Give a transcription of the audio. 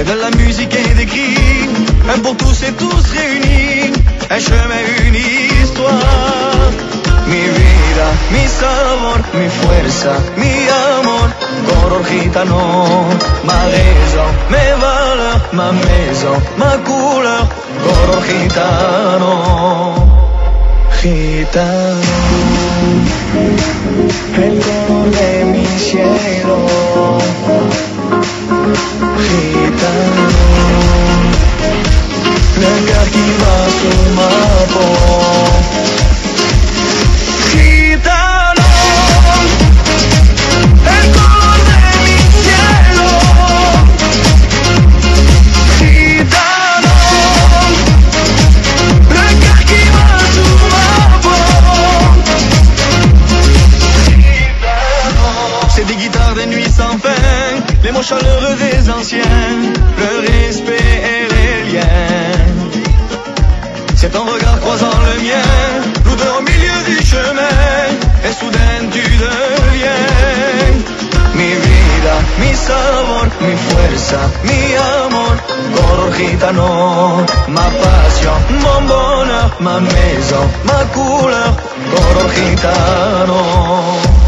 de la musique et des cris, un pour tous et tous réunis, un chemin, une histoire. Mi vida, mi sabor, mi fuerza, mi amor, color gitano, ma raison, mes valeurs, ma maison, ma couleur, color gitano, gitano, el color de mi cielo, gitano, le cœur qui bat sur ma peau. Gitano, el color de mi cielo. Gitano, le cœur qui bat sur ma peau. Gitano, c'est des guitares de nuit sans fin, les mots chaleureux des anciens, le respect et les liens. C'est ton regard croisant le mien, nous deux au milieu du chemin, et soudain tu deviens mi vida, mi sabor, mi fuerza, mi amor, color gitano, ma passion, mon bonheur, ma maison, ma couleur, color gitano.